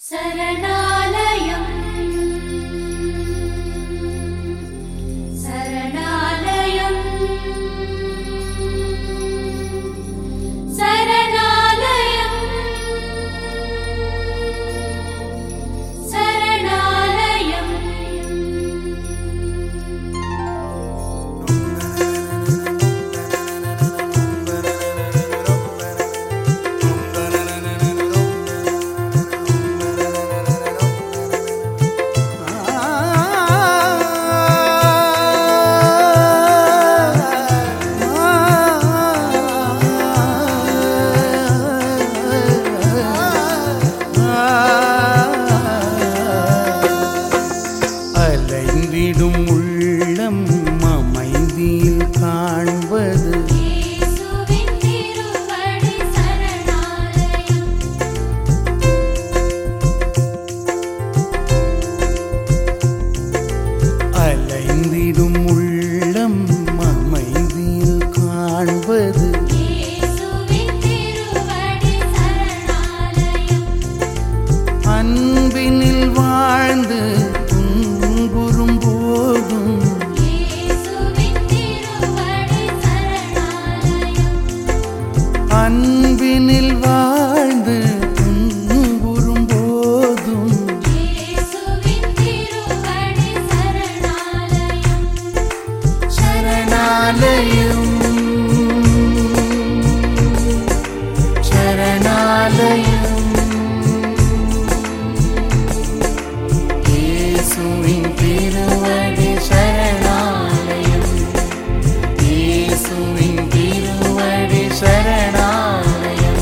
சரணாலயம் சரணாலயம் சரணாலயம் சரணாலயம். அலைந்திடும் உள்ளம் அமைதியில் காண்பது இயேசுவின் திருவடி சரணாலயம். அலைந்திடும் உள்ளம் அமைதியில் காண்பது இயேசுவின் திருவடி சரணாலயம். அன்பினில் வாழ்ந்து துன்புறும் போதும் இயேசுவின் திருவடி சரணாலயம். அன்பினில் வாழ்ந்து துன்புறும் போதும் இயேசுவின் திருவடி சரணாலயம். சரணாலயம் சரணாலயம் இயேசுவின் திருவடி சரணாலயம் இயேசுவின் திருவடி சரணாலயம்.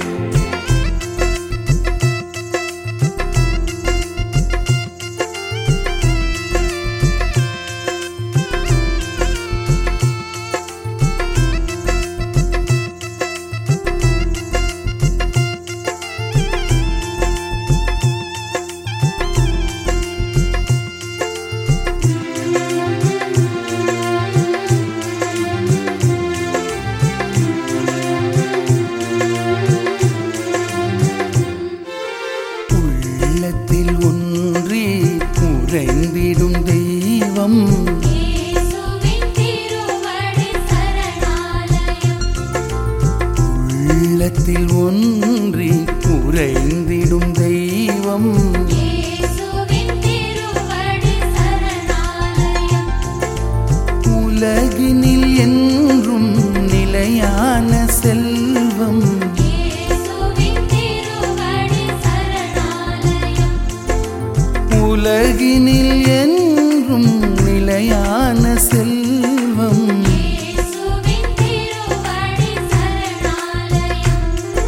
உள்ளத்தில் ஒன்றி உறைந்திடும் தெய்வம் இயேசுவின் திருவடி சரணாலயம். உள்ளத்தில் ஒன்றி உறைந்திடும் தெய்வம் இயேசுவின் திருவடி சரணாலயம். உலகினில் என்றும் நிலையான செல்வம் இயேசுவின் திருவடி சரணாலயம். உலகினில் என்றும் நிலையான செல்வம் இயேசுவின் திருவடி சரணாலயம்.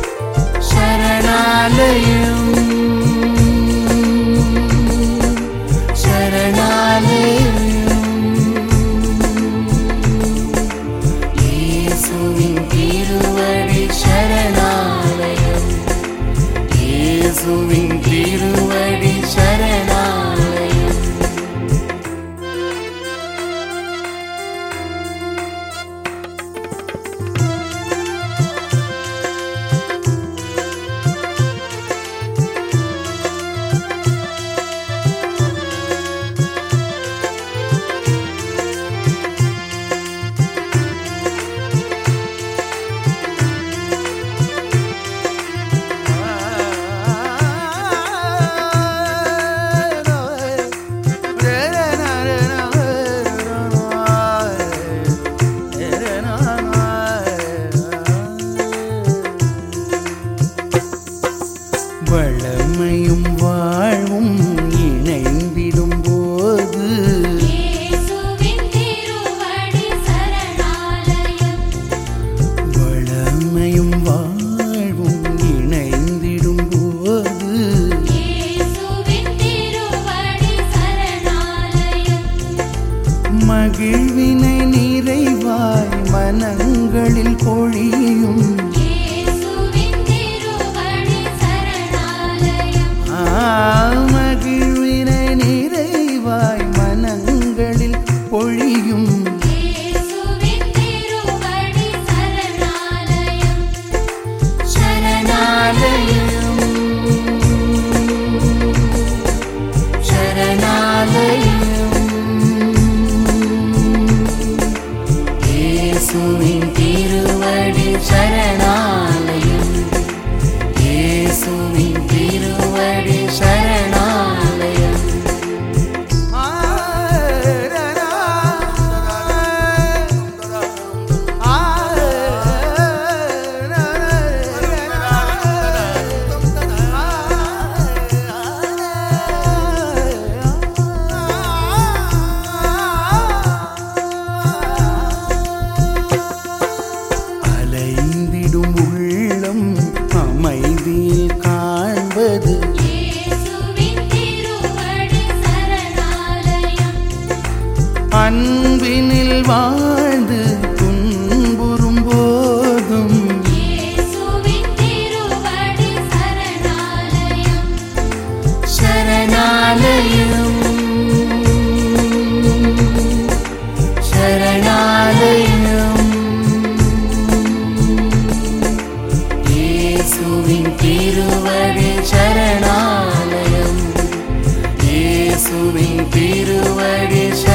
சரணாலயம் சரணாலயம் இயேசுவின் திருவடி சரணாலயம் இயேசுவின் திருவடி சரணாலயம். வளமையும் வாழ்வும் இணைந்திடும் போது இயேசுவின் திருவடி சரணாலயம். வளமையும் வாழ்வும் இணைந்திடும் போது இயேசுவின் திருவடி சரணாலயம். மகிழ்வினை நிறைவாய் மனங்களில் பொழியும் இயேசுவின் திருவடி சரணாலயம். அன்பினில் வாழ்ந்து துன்புறும் போதும் இயேசுவின் திருவடி சரணாலயம் சரணாலயம் சரணாலயம் இயேசுவின் திருவடி சரணாலயம் இயேசுவின் திருவடி